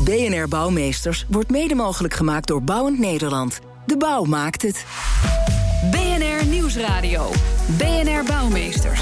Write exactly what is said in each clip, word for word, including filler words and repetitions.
B N R Bouwmeesters wordt mede mogelijk gemaakt door Bouwend Nederland. De bouw maakt het. B N R Nieuwsradio. B N R Bouwmeesters.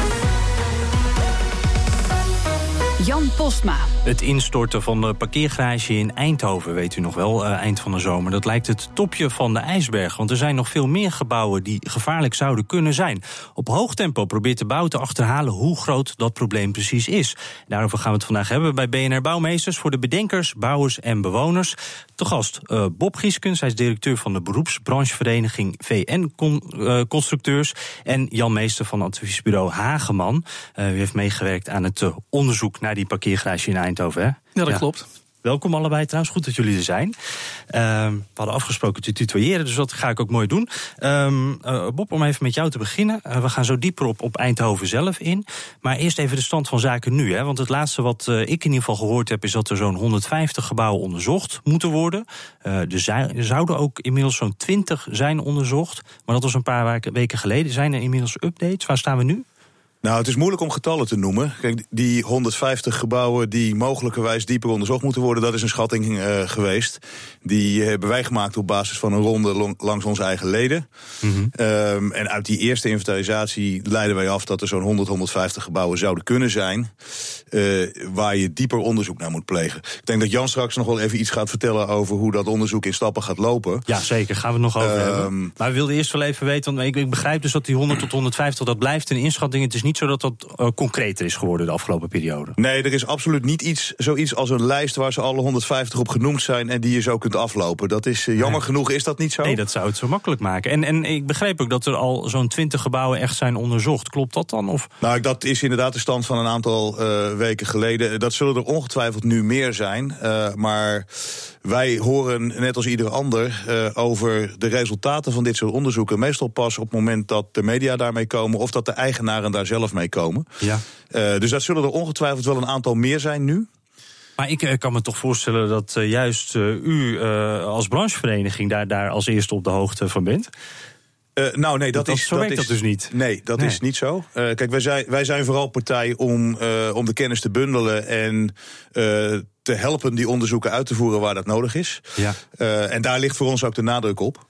Jan Postma. Het instorten van de parkeergarage in Eindhoven, weet u nog wel, uh, eind van de zomer. Dat lijkt het topje van de ijsberg, want er zijn nog veel meer gebouwen die gevaarlijk zouden kunnen zijn. Op hoog tempo probeert de bouw te achterhalen hoe groot dat probleem precies is. Daarover gaan we het vandaag hebben bij B N R Bouwmeesters voor de bedenkers, bouwers en bewoners. Te gast uh, Bob Gieskens, hij is directeur van de beroepsbranchevereniging V N-constructeurs. En Jan Meester van adviesbureau Hageman. Uh, u heeft meegewerkt aan het uh, onderzoek naar die parkeergarage in Eindhoven, hè? Ja, dat ja. klopt. Welkom allebei trouwens, goed dat jullie er zijn. Uh, we hadden afgesproken te tutoyeren, dus dat ga ik ook mooi doen. Um, uh, Bob, om even met jou te beginnen. Uh, we gaan zo dieper op, op Eindhoven zelf in. Maar eerst even de stand van zaken nu. Hè? Want het laatste wat uh, ik in ieder geval gehoord heb is dat er zo'n honderdvijftig gebouwen onderzocht moeten worden. Uh, er, zijn, er zouden ook inmiddels zo'n twintig zijn onderzocht. Maar dat was een paar weken geleden. Zijn er inmiddels updates? Waar staan we nu? Nou, het is moeilijk om getallen te noemen. Kijk, die honderdvijftig gebouwen die mogelijkerwijs dieper onderzocht moeten worden, dat is een schatting uh, geweest. Die hebben wij gemaakt op basis van een ronde long, langs onze eigen leden. Mm-hmm. Um, en uit die eerste inventarisatie leiden wij af dat er zo'n honderd, honderdvijftig gebouwen zouden kunnen zijn, Uh, waar je dieper onderzoek naar moet plegen. Ik denk dat Jan straks nog wel even iets gaat vertellen over hoe dat onderzoek in stappen gaat lopen. Ja, zeker. Gaan we het nog over um, hebben. Maar we wilden eerst wel even weten, want ik, ik begrijp dus dat die honderd tot honderdvijftig, dat blijft een inschatting. Het is niet zo dat dat uh, concreter is geworden de afgelopen periode. Nee, er is absoluut niet iets, zoiets als een lijst waar ze alle honderdvijftig op genoemd zijn en die je zo kunt aflopen. Dat is uh, jammer nee. genoeg, is dat niet zo? Nee, dat zou het zo makkelijk maken. En, en ik begreep ook dat er al zo'n twintig gebouwen echt zijn onderzocht. Klopt dat dan? Of? Nou, dat is inderdaad de stand van een aantal uh, weken geleden. Dat zullen er ongetwijfeld nu meer zijn. Uh, maar wij horen, net als ieder ander, uh, over de resultaten van dit soort onderzoeken meestal pas op het moment dat de media daarmee komen of dat de eigenaren daar zelf mee komen. Ja. Uh, dus dat zullen er ongetwijfeld wel een aantal meer zijn nu. Maar ik uh, kan me toch voorstellen dat uh, juist uh, u uh, als branchevereniging daar, daar als eerste op de hoogte van bent. Uh, nou, nee, dat, dat is zo dat werkt is, dat dus niet. Nee, dat nee. is niet zo. Uh, kijk, wij zijn, wij zijn vooral partij om, uh, om de kennis te bundelen en uh, te helpen die onderzoeken uit te voeren waar dat nodig is. Ja. Uh, en daar ligt voor ons ook de nadruk op.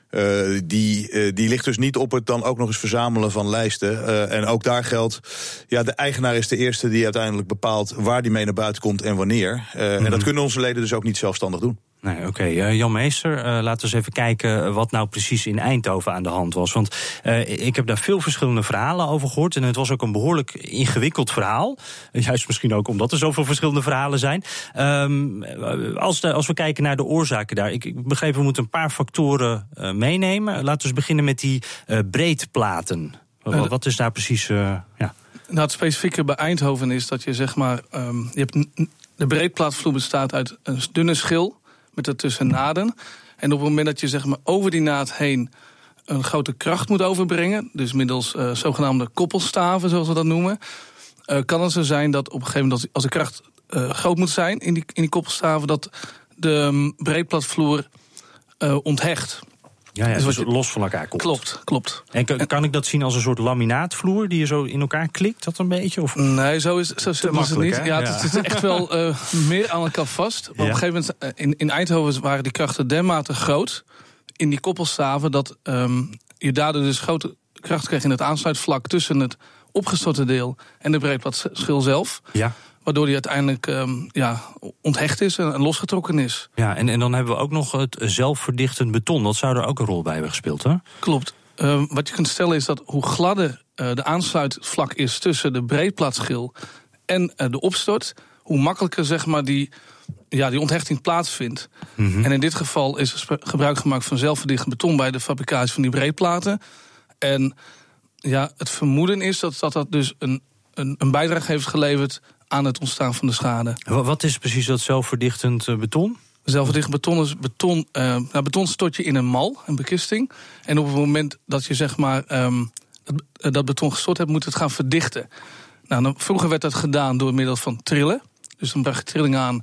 Uh, die, uh, die ligt dus niet op het dan ook nog eens verzamelen van lijsten. Uh, en ook daar geldt, ja, de eigenaar is de eerste die uiteindelijk bepaalt waar die mee naar buiten komt en wanneer. Uh, mm-hmm. En dat kunnen onze leden dus ook niet zelfstandig doen. Nee, oké. Okay. Uh, Jan Meester, uh, laten we eens even kijken wat nou precies in Eindhoven aan de hand was. Want uh, ik heb daar veel verschillende verhalen over gehoord. En het was ook een behoorlijk ingewikkeld verhaal. Uh, juist misschien ook omdat er zoveel verschillende verhalen zijn. Um, als, de, als we kijken naar de oorzaken daar. Ik, ik begreep, we moeten een paar factoren uh, meenemen. Laten we eens beginnen met die uh, breedplaten. Uh, wat is daar precies? Uh, ja. Nou, het specifieke bij Eindhoven is dat je zeg maar, um, je hebt de breedplaatvloer bestaat uit een dunne schil met ertussen naden. En op het moment dat je zeg maar over die naad heen een grote kracht moet overbrengen, dus middels uh, zogenaamde koppelstaven, zoals we dat noemen, uh, kan het zo zijn dat op een gegeven moment, als de kracht uh, groot moet zijn in die, in die koppelstaven, dat de um, breedplaatvloer uh, onthecht. Ja, ja, dus dus je, los van elkaar komt. Klopt, klopt. En kan, kan ik dat zien als een soort laminaatvloer die je zo in elkaar klikt, dat een beetje? Of? Nee, zo is, zo is het niet. Hè? Ja, ja. Het is echt wel uh, meer aan elkaar vast. Maar ja. Op een gegeven moment, uh, in, in Eindhoven waren die krachten dermate groot in die koppelstaven dat um, je daardoor dus grote kracht kreeg in het aansluitvlak tussen het opgestorte deel en de breedplaatschil zelf. Ja. Waardoor die uiteindelijk um, ja, onthecht is en losgetrokken is. Ja, en, en dan hebben we ook nog het zelfverdichtend beton. Dat zou er ook een rol bij hebben gespeeld, hè? Klopt. Uh, wat je kunt stellen is dat hoe gladder uh, de aansluitvlak is tussen de breedplaatschil en uh, de opstort, hoe makkelijker zeg maar, die, ja, die onthechting plaatsvindt. Mm-hmm. En in dit geval is er gebruik gemaakt van zelfverdichtend beton bij de fabricatie van die breedplaten. En ja, het vermoeden is dat dat, dat dus een, een, een bijdrage heeft geleverd aan het ontstaan van de schade. Wat is precies dat zelfverdichtend beton? Zelfverdichtend beton is beton. Uh, nou, beton stort je in een mal, een bekisting. En op het moment dat je zeg maar um, dat, dat beton gestort hebt, moet het gaan verdichten. Nou, dan, vroeger werd dat gedaan door middel van trillen. Dus dan bracht je trilling aan.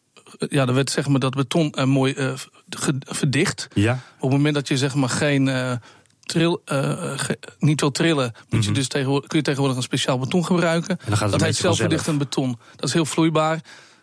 Ja, dan werd zeg maar dat beton uh, mooi uh, verdicht. Ja. Op het moment dat je zeg maar geen uh, Tril, uh, ge, niet wil trillen, moet mm-hmm. je dus tegenwoordig, kun je tegenwoordig een speciaal beton gebruiken. En dan gaat het dat heet zelfverdichtend beton. Dat is heel vloeibaar.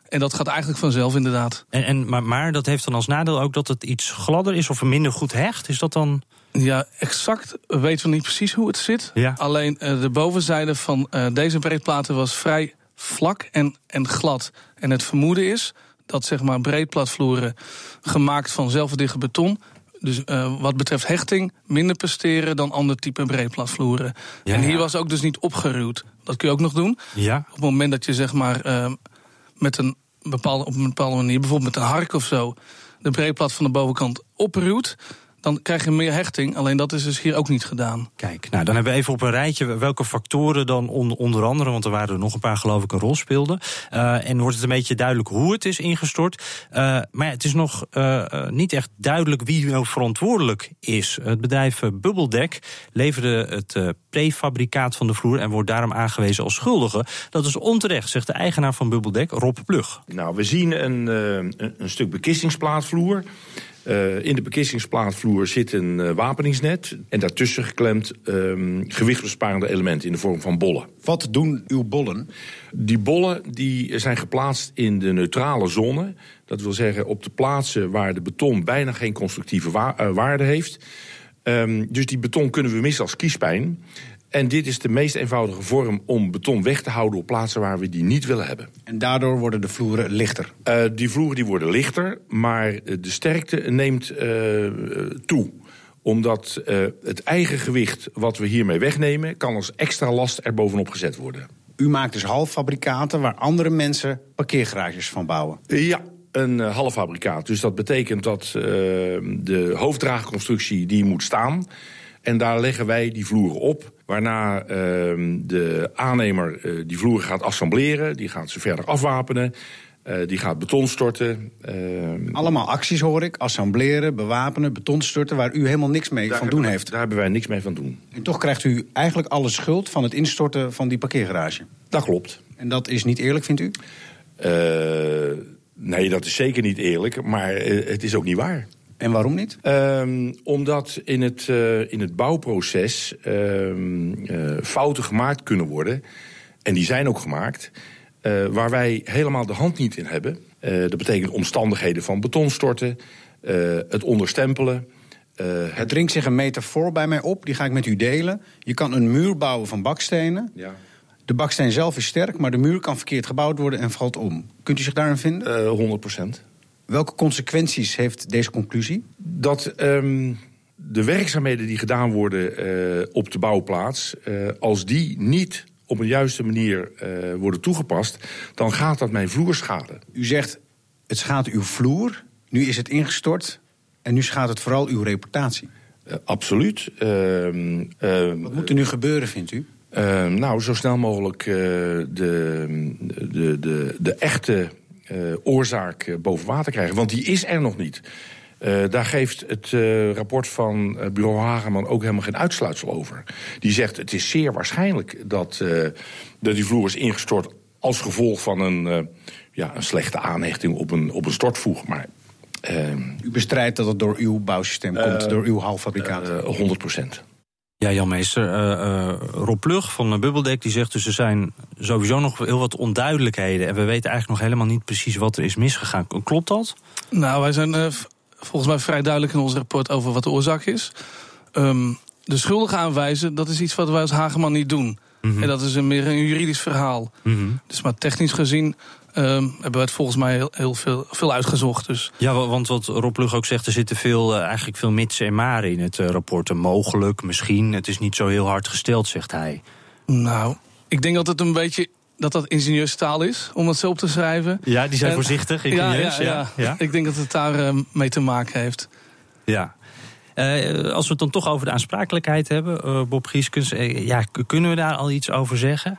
En dat gaat eigenlijk vanzelf inderdaad. En, en, maar, maar dat heeft dan als nadeel ook dat het iets gladder is of minder goed hecht? Is dat dan... Ja, exact weten we niet precies hoe het zit. Ja. Alleen uh, de bovenzijde van uh, deze breedplaten was vrij vlak en, en glad. En het vermoeden is dat zeg maar breedplaatvloeren gemaakt van zelfverdichte beton, dus uh, wat betreft hechting, minder presteren dan ander type breedplaatvloeren. Ja, en hier was ook dus niet opgeruwd. Dat kun je ook nog doen. Ja. Op het moment dat je zeg maar uh, met een bepaalde, op een bepaalde manier, bijvoorbeeld met een hark of zo, de breedplaat van de bovenkant opruwt, dan krijg je meer hechting. Alleen dat is dus hier ook niet gedaan. Kijk, nou dan hebben we even op een rijtje welke factoren dan on, onder andere, want er waren er nog een paar geloof ik een rol speelden. Uh, en wordt het een beetje duidelijk hoe het is ingestort. Uh, maar ja, het is nog uh, uh, niet echt duidelijk wie nou verantwoordelijk is. Het bedrijf uh, Bubbledeck leverde het uh, prefabricaat van de vloer en wordt daarom aangewezen als schuldige. Dat is onterecht, zegt de eigenaar van Bubbledeck, Rob Plug. Nou, we zien een, uh, een, een stuk bekistingsplaatvloer. Uh, in de bekistingsplaatvloer zit een uh, wapeningsnet en daartussen geklemd um, gewichtsbesparende elementen in de vorm van bollen. Wat doen uw bollen? Die bollen die zijn geplaatst in de neutrale zone. Dat wil zeggen op de plaatsen waar de beton bijna geen constructieve wa- uh, waarde heeft. Um, dus die beton kunnen we missen als kiespijn. En dit is de meest eenvoudige vorm om beton weg te houden op plaatsen waar we die niet willen hebben. En daardoor worden de vloeren lichter? Uh, die vloeren die worden lichter, maar de sterkte neemt uh, toe. Omdat uh, het eigen gewicht wat we hiermee wegnemen kan als extra last er bovenop gezet worden. U maakt dus halffabrikaten waar andere mensen parkeergarages van bouwen? Uh, ja. Een uh, halffabrikaat. Dus dat betekent dat uh, de hoofddraagconstructie die moet staan. En daar leggen wij die vloeren op. Waarna uh, de aannemer uh, die vloeren gaat assembleren. Die gaat ze verder afwapenen. Uh, die gaat beton storten. Uh, Allemaal acties hoor ik. Assembleren, bewapenen, beton storten. Waar u helemaal niks mee van doen wij, heeft. Daar hebben wij niks mee van doen. En toch krijgt u eigenlijk alle schuld van het instorten van die parkeergarage. Dat klopt. En dat is niet eerlijk, vindt u? Uh, nee, dat is zeker niet eerlijk. Maar uh, het is ook niet waar. En waarom niet? Um, omdat in het, uh, in het bouwproces um, uh, fouten gemaakt kunnen worden. En die zijn ook gemaakt. Uh, waar wij helemaal de hand niet in hebben. Uh, dat betekent omstandigheden van betonstorten. Uh, het onderstempelen. Uh, het... het dringt zich een metafoor bij mij op. Die ga ik met u delen. Je kan een muur bouwen van bakstenen. Ja. De baksteen zelf is sterk, maar de muur kan verkeerd gebouwd worden en valt om. Kunt u zich daarin vinden? Uh, honderd procent. Welke consequenties heeft deze conclusie? Dat um, de werkzaamheden die gedaan worden uh, op de bouwplaats, Uh, als die niet op een juiste manier uh, worden toegepast, dan gaat dat mijn vloer schaden. U zegt, het schaadt uw vloer, nu is het ingestort en nu schaadt het vooral uw reputatie. Uh, absoluut. Uh, uh, Wat moet er nu gebeuren, vindt u? Uh, nou, zo snel mogelijk uh, de, de, de, de echte uh, oorzaak uh, boven water krijgen. Want die is er nog niet. Uh, daar geeft het uh, rapport van uh, bureau Hageman ook helemaal geen uitsluitsel over. Die zegt, het is zeer waarschijnlijk dat, uh, dat die vloer is ingestort als gevolg van een, uh, ja, een slechte aanhechting op een, op een stortvoeg. Maar uh, u bestrijdt dat het door uw bouwsysteem uh, komt, door uw halffabrikaat? Uh, honderd procent. Ja, Jan Meester, uh, uh, Rob Plug van uh, Bubbledeck die zegt dus er zijn sowieso nog heel wat onduidelijkheden. En we weten eigenlijk nog helemaal niet precies wat er is misgegaan. Klopt dat? Nou, wij zijn uh, volgens mij vrij duidelijk in ons rapport over wat de oorzaak is. Um, de schuldigen aanwijzen, dat is iets wat wij als Hageman niet doen. Mm-hmm. En dat is een, meer een juridisch verhaal. Mm-hmm. Dus maar technisch gezien Um, hebben we het volgens mij heel, heel veel, veel uitgezocht. Dus. Ja, want wat Rob Plug ook zegt, er zitten veel, uh, eigenlijk veel mitsen en maren in het uh, rapport. Mogelijk, misschien, het is niet zo heel hard gesteld, zegt hij. Nou, ik denk dat het een beetje dat dat ingenieurstaal is, om het zo op te schrijven. Ja, die zijn en, voorzichtig, ingenieurs. Ja, ja, ja. Ja, ja. Ik denk dat het daar uh, mee te maken heeft. Ja. Uh, als we het dan toch over de aansprakelijkheid hebben, uh, Bob Gieskens, uh, ja, kunnen we daar al iets over zeggen?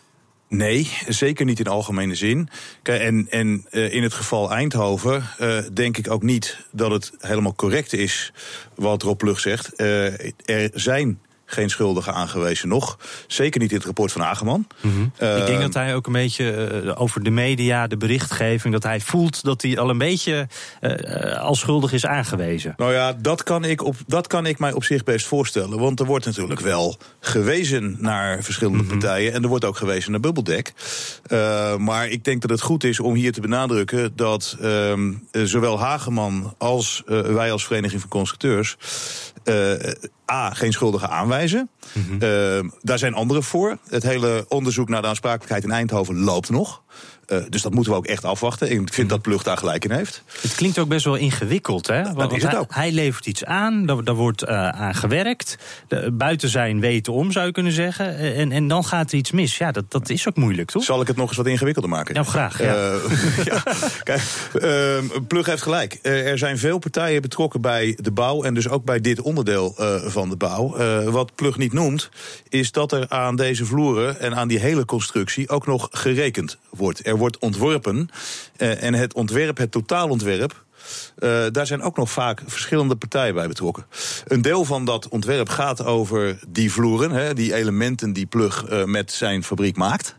Nee, zeker niet in algemene zin. Kijk, en en uh, in het geval Eindhoven uh, denk ik ook niet dat het helemaal correct is wat Rob Plug zegt. Uh, er zijn geen schuldige aangewezen nog. Zeker niet in het rapport van Hageman. Mm-hmm. Uh, Ik denk dat hij ook een beetje uh, over de media, de berichtgeving, dat hij voelt dat hij al een beetje uh, als schuldig is aangewezen. Nou ja, dat kan, ik op, dat kan ik mij op zich best voorstellen. Want er wordt natuurlijk wel gewezen naar verschillende mm-hmm. partijen. En er wordt ook gewezen naar Bubbeldeck. Uh, maar ik denk dat het goed is om hier te benadrukken dat uh, zowel Hageman als uh, wij als Vereniging van Constructeurs Uh, A, geen schuldige aanwijzen. Mm-hmm. Uh, daar zijn anderen voor. Het hele onderzoek naar de aansprakelijkheid in Eindhoven loopt nog. Uh, dus dat moeten we ook echt afwachten. Ik vind mm-hmm. dat Plug daar gelijk in heeft. Het klinkt ook best wel ingewikkeld, hè? Dat Want is het hij, ook. Hij levert iets aan, daar, daar wordt uh, aan gewerkt. De, buiten zijn weten om, zou je kunnen zeggen. En, en dan gaat er iets mis. Ja, dat, dat is ook moeilijk, toch? Zal ik het nog eens wat ingewikkelder maken? Nou, graag, ja. Uh, ja. Kijk, uh, Plug heeft gelijk. Uh, er zijn veel partijen betrokken bij de bouw en dus ook bij dit onderdeel uh, van de bouw. Uh, wat Plug niet noemt, is dat er aan deze vloeren en aan die hele constructie ook nog gerekend wordt. Er wordt ontworpen uh, en het ontwerp, het totaalontwerp, Uh, daar zijn ook nog vaak verschillende partijen bij betrokken. Een deel van dat ontwerp gaat over die vloeren, hè, die elementen die Plug uh, met zijn fabriek maakt.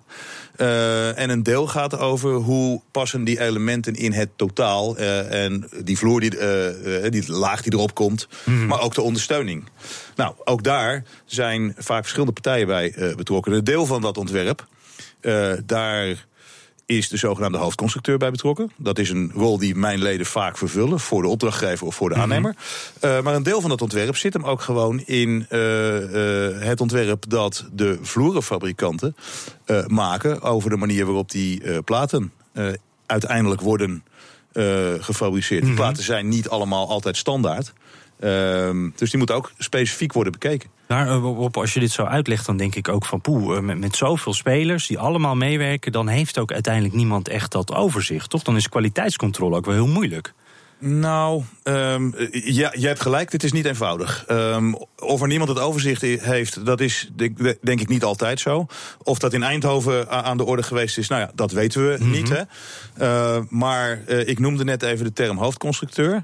Uh, en een deel gaat over hoe passen die elementen in het totaal. Uh, en die vloer, die, uh, uh, die laag die erop komt, mm-hmm. maar ook de ondersteuning. Nou, ook daar zijn vaak verschillende partijen bij uh, betrokken. Een deel van dat ontwerp, uh, daar is de zogenaamde hoofdconstructeur bij betrokken. Dat is een rol die mijn leden vaak vervullen, voor de opdrachtgever of voor de aannemer. Mm-hmm. Uh, maar een deel van dat ontwerp zit hem ook gewoon in uh, uh, het ontwerp dat de vloerenfabrikanten uh, maken over de manier waarop die uh, platen uh, uiteindelijk worden uh, gefabriceerd. Mm-hmm. Die platen zijn niet allemaal altijd standaard. Uh, dus die moeten ook specifiek worden bekeken. Maar Bob, als je dit zo uitlegt, dan denk ik ook van poeh, met, met zoveel spelers die allemaal meewerken, dan heeft ook uiteindelijk niemand echt dat overzicht, toch? Dan is kwaliteitscontrole ook wel heel moeilijk. Nou, um, ja, je hebt gelijk, dit is niet eenvoudig. Um, of er niemand het overzicht heeft, dat is denk, denk ik niet altijd zo. Of dat in Eindhoven aan de orde geweest is, nou ja, dat weten we mm-hmm. niet. Hè? Uh, maar uh, ik noemde net even de term hoofdconstructeur.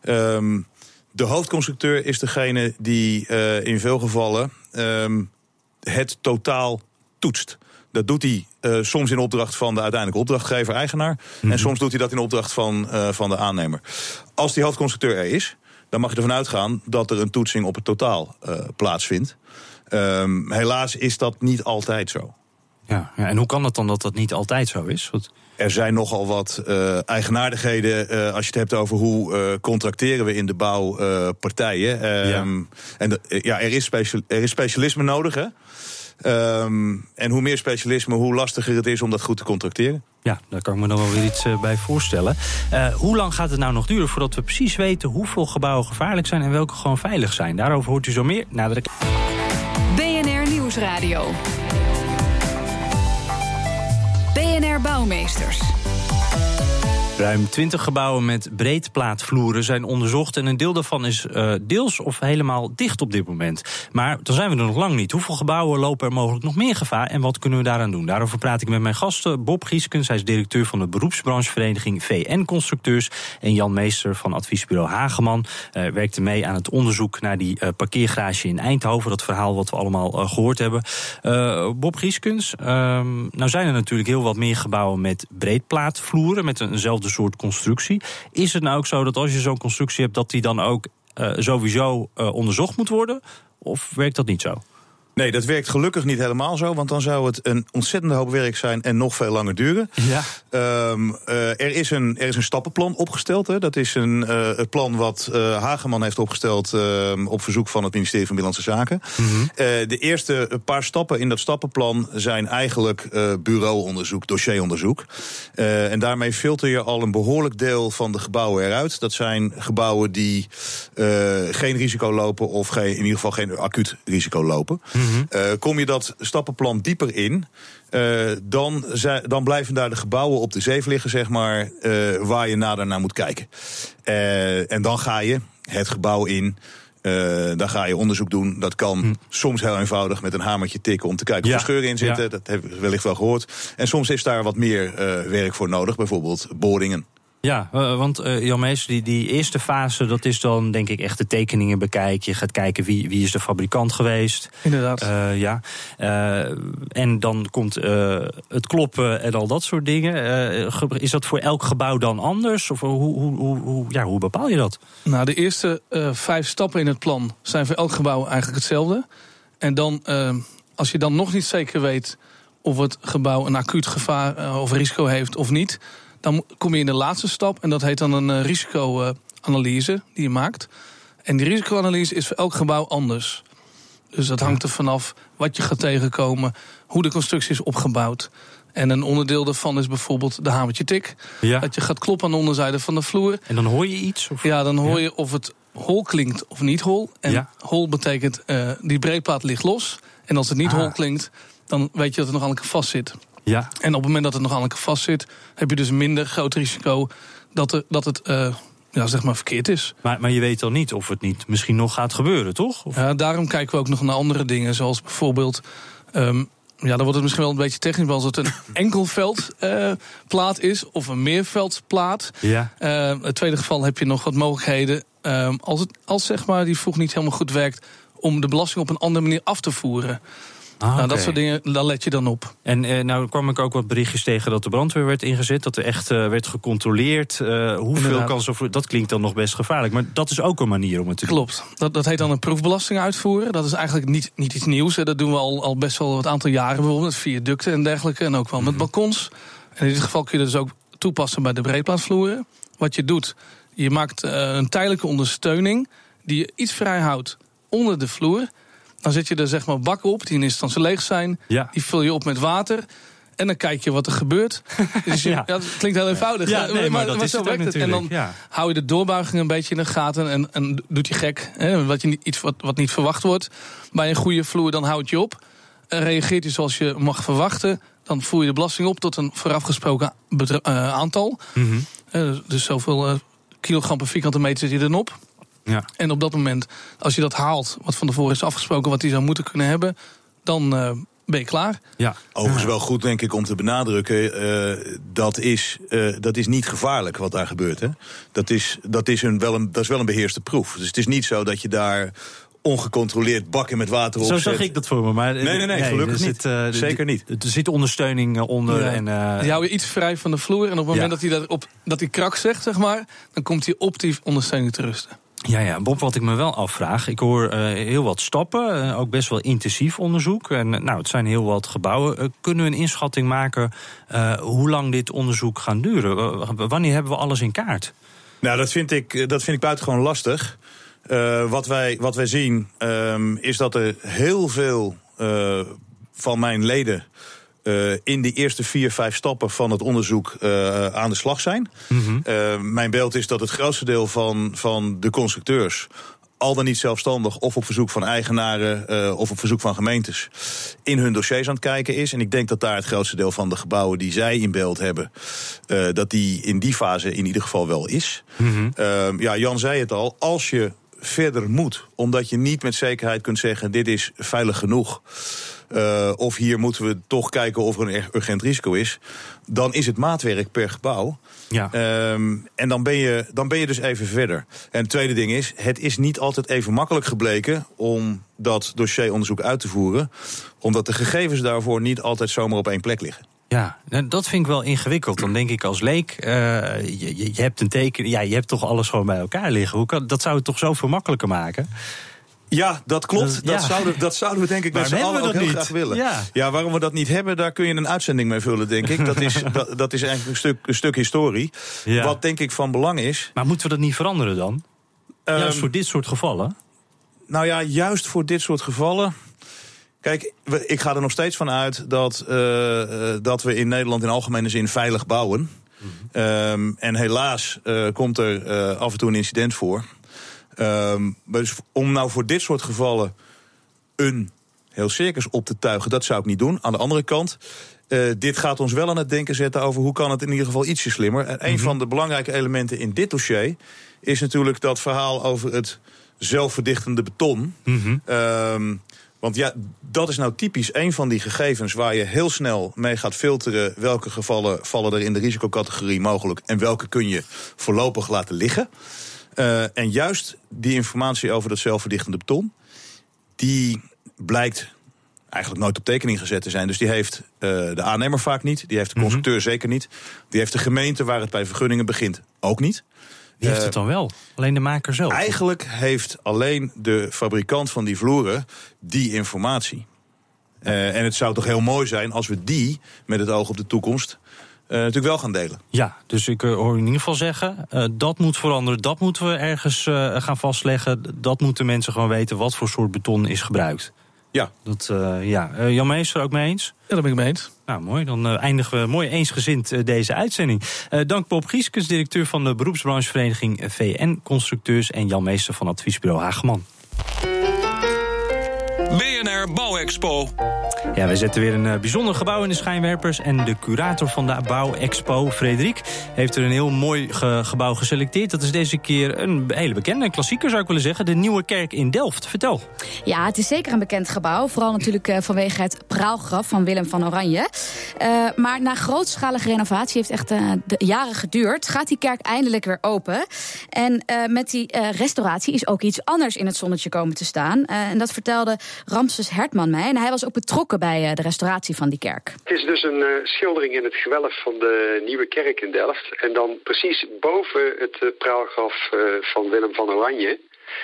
Um, De hoofdconstructeur is degene die uh, in veel gevallen um, het totaal toetst. Dat doet hij uh, soms in opdracht van de uiteindelijke opdrachtgever-eigenaar. Mm-hmm. En soms doet hij dat in opdracht van, uh, van de aannemer. Als die hoofdconstructeur er is, dan mag je ervan uitgaan dat er een toetsing op het totaal uh, plaatsvindt. Um, helaas is dat niet altijd zo. Ja, ja, en hoe kan het dan dat dat niet altijd zo is? Wat... Er zijn nogal wat uh, eigenaardigheden uh, als je het hebt over hoe uh, contracteren we in de bouw uh, partijen. Um, ja. En de, uh, ja, er is, special, er is specialisme nodig, hè? Um, en hoe meer specialisme, hoe lastiger het is om dat goed te contracteren. Ja, daar kan ik me dan wel weer iets uh, bij voorstellen. Uh, hoe lang gaat het nou nog duren voordat we precies weten hoeveel gebouwen gevaarlijk zijn en welke gewoon veilig zijn? Daarover hoort u zo meer na de... B N R Nieuwsradio. B N R Bouwmeesters. Ruim twintig gebouwen met breedplaatvloeren zijn onderzocht en een deel daarvan is uh, deels of helemaal dicht op dit moment. Maar dan zijn we er nog lang niet. Hoeveel gebouwen lopen er mogelijk nog meer gevaar en wat kunnen we daaraan doen? Daarover praat ik met mijn gasten Bob Gieskens, hij is directeur van de beroepsbranchevereniging V N Constructeurs, en Jan Meester van adviesbureau Hageman. Uh, werkte mee aan het onderzoek naar die uh, parkeergarage in Eindhoven, dat verhaal wat we allemaal uh, gehoord hebben. Uh, Bob Gieskens, uh, nou zijn er natuurlijk heel wat meer gebouwen met breedplaatvloeren, met eenzelfde soort constructie. Is het nou ook zo dat als je zo'n constructie hebt, dat die dan ook uh, sowieso uh, onderzocht moet worden? Of werkt dat niet zo? Nee, dat werkt gelukkig niet helemaal zo, want dan zou het een ontzettende hoop werk zijn en nog veel langer duren. Ja. Um, uh, er, is een, er is een stappenplan opgesteld. Hè. Dat is een, uh, het plan wat uh, Hageman heeft opgesteld uh, op verzoek van het ministerie van Binnenlandse Zaken. Mm-hmm. Uh, de eerste paar stappen in dat stappenplan zijn eigenlijk uh, bureauonderzoek, dossieronderzoek. Uh, en daarmee filter je al een behoorlijk deel van de gebouwen eruit. Dat zijn gebouwen die uh, geen risico lopen of geen, in ieder geval geen acuut risico lopen. Mm-hmm. Uh, kom je dat stappenplan dieper in, uh, dan, zi- dan blijven daar de gebouwen op de zeef liggen, zeg maar, uh, waar je nader naar moet kijken. Uh, en dan ga je het gebouw in, uh, dan ga je onderzoek doen. Dat kan hm. soms heel eenvoudig met een hamertje tikken om te kijken ja. of er scheuren in zitten. Ja. Dat heb ik wellicht wel gehoord. En soms is daar wat meer uh, werk voor nodig, bijvoorbeeld boringen. Ja, uh, want uh, Jan Mees, die, die eerste fase, dat is dan denk ik echt de tekeningen bekijken. Je gaat kijken wie, wie is de fabrikant geweest. Inderdaad. Uh, ja. Uh, en dan komt uh, het kloppen en al dat soort dingen. Uh, is dat voor elk gebouw dan anders? Of hoe, hoe, hoe, hoe, ja, hoe bepaal je dat? Nou, de eerste uh, vijf stappen in het plan zijn voor elk gebouw eigenlijk hetzelfde. En dan, uh, als je dan nog niet zeker weet of het gebouw een acuut gevaar uh, of risico heeft of niet, dan kom je in de laatste stap en dat heet dan een uh, risicoanalyse die je maakt. En die risicoanalyse is voor elk gebouw anders. Dus dat hangt er vanaf wat je gaat tegenkomen, hoe de constructie is opgebouwd. En een onderdeel daarvan is bijvoorbeeld de hamertje tik. Ja. Dat je gaat kloppen aan de onderzijde van de vloer. En dan hoor je iets? Of? Ja, dan hoor ja. je of het hol klinkt of niet hol. En ja. hol betekent uh, die breedplaat ligt los. En als het niet ah. hol klinkt, dan weet je dat het nog aan elkaar vast zit. Ja. En op het moment dat het nog aan elkaar vast zit, heb je dus een minder groot risico dat, er, dat het uh, ja, zeg maar verkeerd is. Maar, maar je weet dan niet of het niet misschien nog gaat gebeuren, toch? Of? Ja, daarom kijken we ook nog naar andere dingen, zoals bijvoorbeeld, Um, ja, dan wordt het misschien wel een beetje technisch, maar als het een enkelveldplaat uh, is of een meerveldsplaat. Ja. Uh, in het tweede geval heb je nog wat mogelijkheden, uh, als, het, als zeg maar die voeg niet helemaal goed werkt, om de belasting op een andere manier af te voeren. Ah, nou, okay. dat soort dingen, daar let je dan op. En eh, nou kwam ik ook wat berichtjes tegen dat de brandweer werd ingezet, dat er echt uh, werd gecontroleerd. Uh, hoeveel kan zo voor, dat klinkt dan nog best gevaarlijk, maar dat is ook een manier om het te doen. Klopt. Dat, dat heet dan een proefbelasting uitvoeren. Dat is eigenlijk niet, niet iets nieuws. Hè. Dat doen we al, al best wel wat aantal jaren, bijvoorbeeld met viaducten en dergelijke. En ook wel met balkons. En in dit geval kun je dat dus ook toepassen bij de breedplaatvloeren. Wat je doet, je maakt uh, een tijdelijke ondersteuning die je iets vrij houdt onder de vloer. Dan zet je er zeg maar bakken op die in eerste instantie leeg zijn. Ja. Die vul je op met water. En dan kijk je wat er gebeurt. Dus je, ja. Ja, dat klinkt heel eenvoudig. Ja, nee, maar, maar, dat maar is zo werkt het. En dan ja. hou je de doorbuiging een beetje in de gaten. En, en doet je gek. Hè, wat, je niet, iets wat, wat niet verwacht wordt. Bij een goede vloer dan houdt je op. En reageert je zoals je mag verwachten. Dan voer je de belasting op tot een voorafgesproken bedra- uh, aantal. Mm-hmm. Uh, dus zoveel uh, kilogram per vierkante meter zit je dan op. Ja. En op dat moment, als je dat haalt, wat van tevoren is afgesproken, wat die zou moeten kunnen hebben, dan uh, ben je klaar. Ja. Overigens wel goed, denk ik, om te benadrukken, uh, dat, is, uh, dat is niet gevaarlijk wat daar gebeurt. Hè? Dat, is, dat, is een, wel een, dat is wel een beheerste proef. Dus het is niet zo dat je daar ongecontroleerd bakken met water op Zo zet. zag ik dat voor me. Maar nee, nee, nee, gelukkig er niet. Zit, uh, Zeker niet. Er zit ondersteuning onder. Ja. En, uh, die hou je iets vrij van de vloer. En op het moment ja. dat hij daarop, dat hij krak zegt, zeg maar, dan komt hij op die ondersteuning te rusten. Ja, ja, Bob, wat ik me wel afvraag. Ik hoor uh, heel wat stappen, uh, ook best wel intensief onderzoek. En uh, nou, het zijn heel wat gebouwen. Uh, kunnen we een inschatting maken uh, hoe lang dit onderzoek gaat duren? Uh, wanneer hebben we alles in kaart? Nou, dat vind ik, dat vind ik buitengewoon lastig. Uh, wat, wij, wat wij zien um, is dat er heel veel uh, van mijn leden Uh, in de eerste vier, vijf stappen van het onderzoek uh, aan de slag zijn. Mm-hmm. Uh, mijn beeld is dat het grootste deel van, van de constructeurs, al dan niet zelfstandig of op verzoek van eigenaren uh, of op verzoek van gemeentes, in hun dossiers aan het kijken is. En ik denk dat daar het grootste deel van de gebouwen die zij in beeld hebben, uh, dat die in die fase in ieder geval wel is. Mm-hmm. Uh, ja, Jan zei het al, als je verder moet, omdat je niet met zekerheid kunt zeggen, dit is veilig genoeg, Uh, of hier moeten we toch kijken of er een urgent risico is, dan is het maatwerk per gebouw. Ja. Um, en dan ben, je, dan ben je dus even verder. En het tweede ding is, het is niet altijd even makkelijk gebleken om dat dossieronderzoek uit te voeren, omdat de gegevens daarvoor niet altijd zomaar op één plek liggen. Ja, dat vind ik wel ingewikkeld. Dan denk ik als leek, uh, je, je hebt een teken, ja, je hebt toch alles gewoon bij elkaar liggen. Hoe kan, dat zou het toch zoveel makkelijker maken? Ja, dat klopt. Dat, dat, ja. zouden, dat zouden we denk ik met z'n allen ook heel niet? graag willen. Ja. ja, waarom we dat niet hebben, daar kun je een uitzending mee vullen, denk ik. Dat is, dat, dat is eigenlijk een stuk, een stuk historie. Ja. Wat denk ik van belang is. Maar moeten we dat niet veranderen dan? Um, juist voor dit soort gevallen? Nou ja, juist voor dit soort gevallen. Kijk, ik ga er nog steeds van uit dat, uh, dat we in Nederland in algemene zin veilig bouwen. Mm-hmm. Um, en helaas uh, komt er uh, af en toe een incident voor. Um, dus om nou voor dit soort gevallen een heel circus op te tuigen, dat zou ik niet doen. Aan de andere kant, uh, dit gaat ons wel aan het denken zetten over hoe kan het in ieder geval ietsje slimmer. En een mm-hmm. van de belangrijke elementen in dit dossier is natuurlijk dat verhaal over het zelfverdichtende beton. Mm-hmm. Um, Want ja, dat is nou typisch een van die gegevens waar je heel snel mee gaat filteren welke gevallen vallen er in de risicocategorie mogelijk en welke kun je voorlopig laten liggen. Uh, en juist die informatie over dat zelfverdichtende beton, die blijkt eigenlijk nooit op tekening gezet te zijn. Dus die heeft uh, de aannemer vaak niet, die heeft de constructeur mm-hmm. zeker niet, die heeft de gemeente waar het bij vergunningen begint ook niet. Wie heeft het dan wel? Alleen de maker zelf? Eigenlijk heeft alleen de fabrikant van die vloeren die informatie. Uh, en het zou toch heel mooi zijn als we die, met het oog op de toekomst, uh, natuurlijk wel gaan delen. Ja, dus ik uh, hoor in ieder geval zeggen, uh, dat moet veranderen, dat moeten we ergens uh, gaan vastleggen. Dat moeten mensen gewoon weten wat voor soort beton is gebruikt. Ja. Dat, uh, ja. Uh, Jan Meester, ook mee eens? Ja, daar ben ik mee eens. Nou, mooi. Dan uh, eindigen we mooi eensgezind uh, deze uitzending. Uh, dank Bob Gieskes, directeur van de beroepsbranchevereniging V N Constructeurs, en Jan Meester van adviesbureau Hageman. B N R Bouwexpo. Ja, we zetten weer een uh, bijzonder gebouw in de schijnwerpers. En de curator van de Bouwexpo, Frederik, heeft er een heel mooi ge- gebouw geselecteerd. Dat is deze keer een hele bekende, een klassieker zou ik willen zeggen. De Nieuwe Kerk in Delft. Vertel. Ja, het is zeker een bekend gebouw. Vooral natuurlijk uh, vanwege het praalgraf van Willem van Oranje. Uh, maar na grootschalige renovatie, heeft echt uh, de jaren geduurd, gaat die kerk eindelijk weer open. En uh, met die uh, restauratie is ook iets anders in het zonnetje komen te staan. Uh, en dat vertelde Ramses Hertman mij. En hij was ook betrokken bij de restauratie van die kerk. Het is dus een uh, schildering in het gewelf van de Nieuwe Kerk in Delft. En dan precies boven het uh, praalgraf uh, van Willem van Oranje.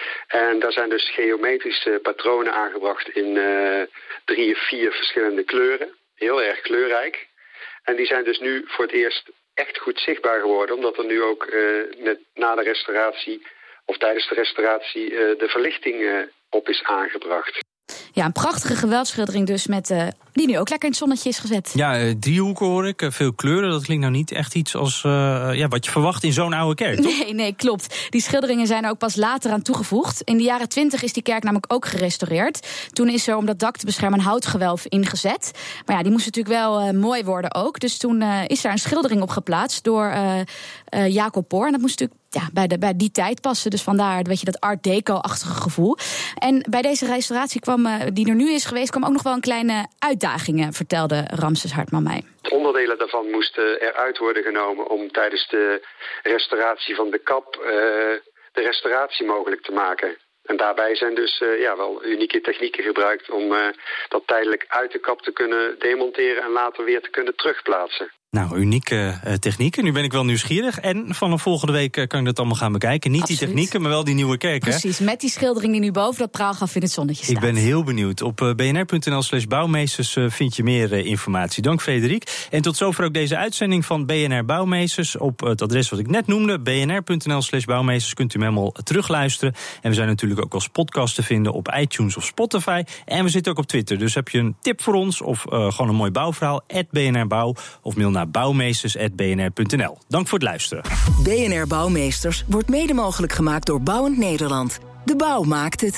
En daar zijn dus geometrische patronen aangebracht in uh, drie of vier verschillende kleuren. Heel erg kleurrijk. En die zijn dus nu voor het eerst echt goed zichtbaar geworden. Omdat er nu ook uh, met, na de restauratie of tijdens de restauratie uh, de verlichting uh, op is aangebracht. Ja, een prachtige gewelfschildering dus, met, uh, die nu ook lekker in het zonnetje is gezet. Ja, uh, driehoeken hoor ik, uh, veel kleuren. Dat klinkt nou niet echt iets als uh, ja, wat je verwacht in zo'n oude kerk, toch? Nee, nee, klopt. Die schilderingen zijn er ook pas later aan toegevoegd. In de jaren twintig is die kerk namelijk ook gerestaureerd. Toen is er om dat dak te beschermen een houtgewelf ingezet. Maar ja, die moest natuurlijk wel uh, mooi worden ook. Dus toen uh, is daar een schildering op geplaatst door uh, uh, Jacob Poor. En dat moest natuurlijk ja, bij, de, bij die tijd passen. Dus vandaar weet je, dat art deco-achtige gevoel. En bij deze restauratie kwam, uh, die er nu is geweest, kwam ook nog wel een kleine uitdaging, vertelde Ramses Hartman mij. Onderdelen daarvan moesten eruit worden genomen om tijdens de restauratie van de kap uh, de restauratie mogelijk te maken. En daarbij zijn dus uh, ja, wel unieke technieken gebruikt om uh, dat tijdelijk uit de kap te kunnen demonteren en later weer te kunnen terugplaatsen. Nou, unieke uh, technieken. Nu ben ik wel nieuwsgierig. En vanaf volgende week uh, kan ik dat allemaal gaan bekijken. Niet Absoluut. Die technieken, maar wel die nieuwe kerk. Precies, hè? Met die schildering die nu boven dat praalgraf in het zonnetje staat. Ik ben heel benieuwd. Op uh, bnr.nl slash bouwmeesters uh, vind je meer uh, informatie. Dank Frederik. En tot zover ook deze uitzending van B N R Bouwmeesters. Op het adres wat ik net noemde, bnr.nl slash bouwmeesters, kunt u hem helemaal terugluisteren. En we zijn natuurlijk ook als podcast te vinden op iTunes of Spotify. En we zitten ook op Twitter. Dus heb je een tip voor ons of uh, gewoon een mooi bouwverhaal, at B N R Bouw, of mail naar bouwmeesters at b n r punt n l. Dank voor het luisteren. B N R Bouwmeesters wordt mede mogelijk gemaakt door Bouwend Nederland. De bouw maakt het.